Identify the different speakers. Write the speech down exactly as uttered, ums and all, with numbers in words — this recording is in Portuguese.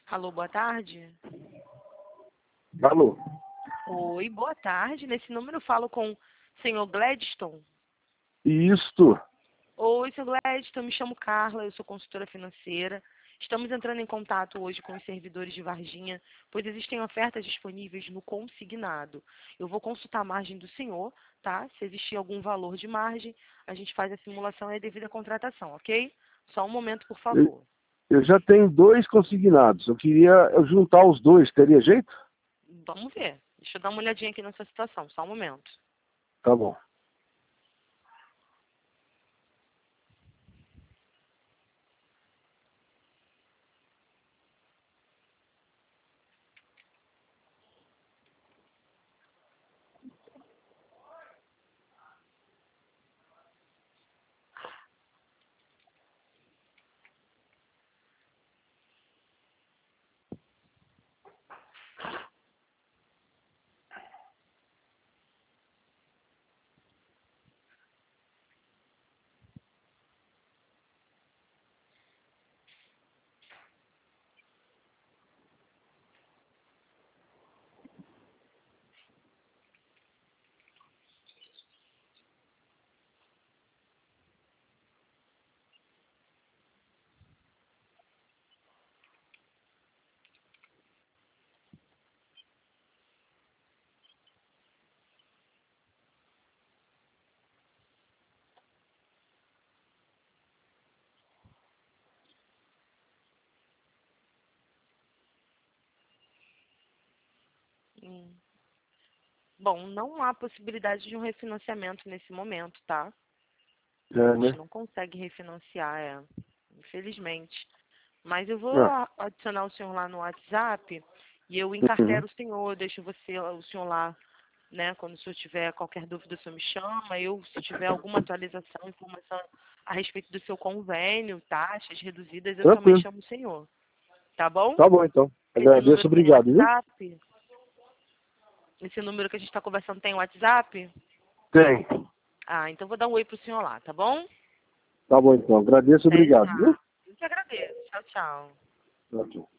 Speaker 1: Alô, boa tarde.
Speaker 2: Alô?
Speaker 1: Oi, boa tarde. Nesse número eu falo com o senhor Gladstone.
Speaker 2: Isto.
Speaker 1: Oi, senhor Gladstone, me chamo Carla, eu sou consultora financeira. Estamos entrando em contato hoje com os servidores de Varginha, pois existem ofertas disponíveis no consignado. Eu vou consultar a margem do senhor, tá? Se existir algum valor de margem, a gente faz a simulação e a devida contratação, ok? Só um momento, por
Speaker 2: Eu,
Speaker 1: favor.
Speaker 2: eu já tenho dois consignados. Eu queria eu juntar os dois. Teria jeito?
Speaker 1: Vamos ver. Deixa eu dar uma olhadinha aqui nessa situação, só um momento.
Speaker 2: Tá bom.
Speaker 1: Hum. Bom, não há possibilidade de um refinanciamento nesse momento, tá?
Speaker 2: É,
Speaker 1: A gente
Speaker 2: né?
Speaker 1: não consegue refinanciar, é, infelizmente. Mas eu vou
Speaker 2: Ah,
Speaker 1: a- adicionar o senhor lá no WhatsApp e eu
Speaker 2: uhum.
Speaker 1: encartero o senhor, deixo você, o senhor lá, né? Quando o senhor tiver qualquer dúvida, o senhor me chama. Eu, se tiver alguma atualização, informação a respeito do seu convênio, taxas reduzidas, eu também
Speaker 2: Tranquilo.
Speaker 1: chamo o senhor. Tá bom?
Speaker 2: Tá bom, então.
Speaker 1: Esse
Speaker 2: Agradeço,
Speaker 1: número tem
Speaker 2: obrigado, viu?
Speaker 1: WhatsApp? Esse número que a gente está conversando tem WhatsApp?
Speaker 2: Tem.
Speaker 1: Ah, então vou dar um oi pro senhor lá, tá bom?
Speaker 2: Tá bom, então. Agradeço,
Speaker 1: Até
Speaker 2: obrigado, viu?
Speaker 1: já. Eu que agradeço. Tchau, tchau.
Speaker 2: Tchau, tchau.